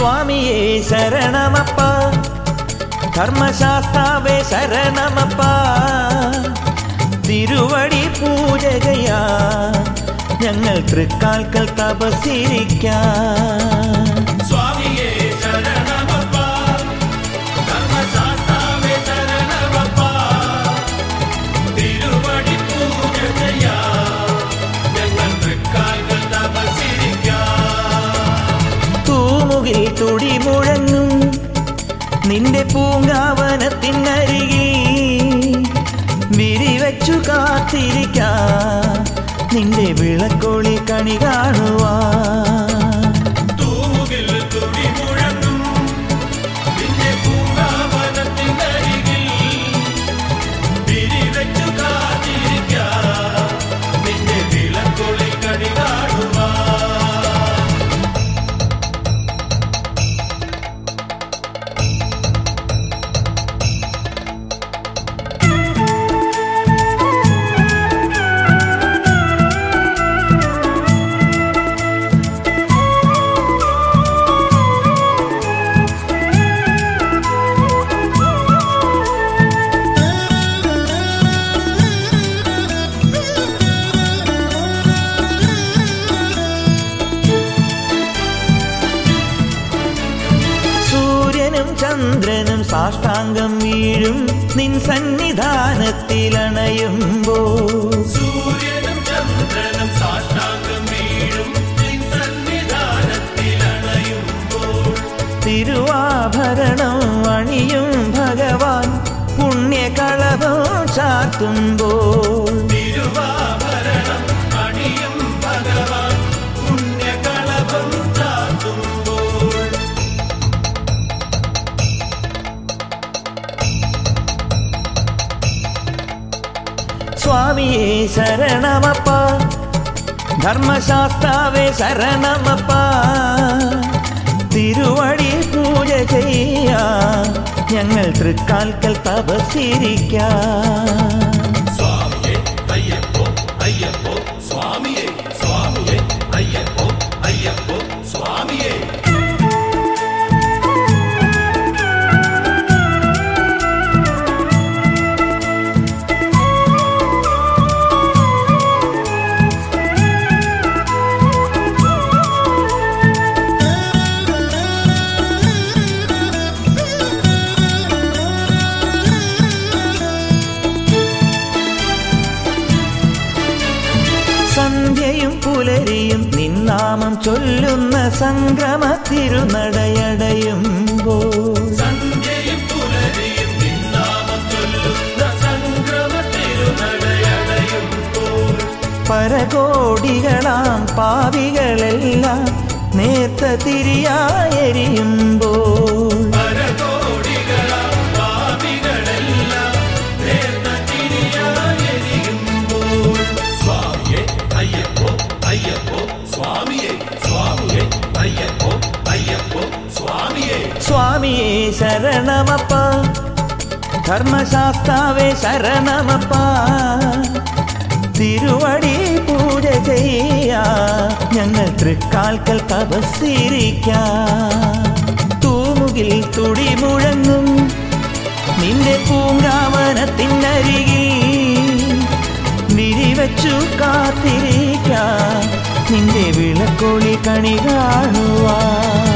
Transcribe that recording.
സ്വാമിയേ ശരണമപ്പ, ധർമ്മശാസ്താവേ ശരണമപ്പ, തിരുവടി പൂജകയാ ഞങ്ങൾ തൃക്കാൽക്കൽ തപസ്സിരിക്കാം. സ്വാമിയേ ശരണമപ്പ, ധർമ്മശാസ്താവേ ശരണമപ്പ, തിരുവടി പൂജകയാ ഞങ്ങൾ തൃക്കാൽക്കൽ തപസ്സിരിക്കാം. തൂമുകിൽ തുടി മുഴങ്ങും നിന്റെ പൂങ്കാവനത്തിനരികിൽ വിരിവച്ചു കാത്തിരിക്കാം നിന്റെ വിളക്കൊളി കണി കാണുവാൻ. തൂമുകിൽ തുടി മുഴങ്ങും നിന്റെ പൂങ്കാവനത്തിനരികിൽ വിരിവച്ചു കാത്തിരിക്കാം നിന്റെ വിളക്കൊളി കണി കാണുവാൻ. ചന്ദ്രനും സാഷ്ടാംഗം വീഴും നിൻ സന്നിധാനത്തിലണയുമ്പോൾ, സൂര്യനും ചന്ദ്രനും സാഷ്ടാംഗം വീഴും നിൻ സന്നിധാനത്തിലണയുമ്പോൾ, തിരുവാഭരണം അണിയും ഭഗവാൻ പുണ്യകളഭം ചാർത്തുമ്പോൾ, തിരുവാഭരണം അണിയും ഭഗവാൻ പുണ്യകളഭം ചാർത്തുമ്പോൾ, സ്വാമിയേ ശരണമപ്പ, ധർമ്മശാസ്താവേ ശരണമപ്പ, തിരുവടി പൂജ ചെയ്യാം ഞങ്ങൾ തൃക്കാൽക്കൽ തപസ്സിരിക്കാം. സ്വാമിയേ അയ്യപ്പോ അയ്യപ്പോ സ്വാമിയേ, സ്വാമിയേ അയ്യപ്പോ അയ്യപ്പോ സ്വാമിയേ. സന്ധ്യയും പുലരിയും നിന്നാമം ചൊല്ലുന്ന സംക്രമ തിരുനടയടയുമ്പോൾ, സന്ധ്യയും പുലരിയും നിന്നാമം ചൊല്ലുന്ന സംക്രമ തിരുനടയടയുമ്പോൾ, പരകോടികളാം പാപികളെല്ലാം നേർത്ത തിരിയായെരിയുമ്പോൾ, പരകോടികളാം പാപികളെല്ലാം നേർത്ത തിരിയായെരിയുമ്പോൾ, സ്വാമിയേ അയ്യപ്പോ അയ്യപ്പോ സ്വാമിയേ, സ്വാമിയേ അയ്യപ്പോ അയ്യപ്പോ സ്വാമിയേ. സ്വാമിയേ ശരണമപ്പ, ധർമ്മശാസ്താവേ ശരണമപ്പ, തിരുവടി പൂജ ചെയ്യാം ഞങ്ങൾ തൃക്കാൽക്കൽ തപസ്സിരിക്കാം. തൂമുകിൽ തുടി മുഴങ്ങും നിന്റെ പൂങ്കാവനത്തിനരികിൽ വിരിവച്ചു കാത്തിരിക്കാം നിന്റെ വിളക്കൊളി കണി കാണുവാൻ.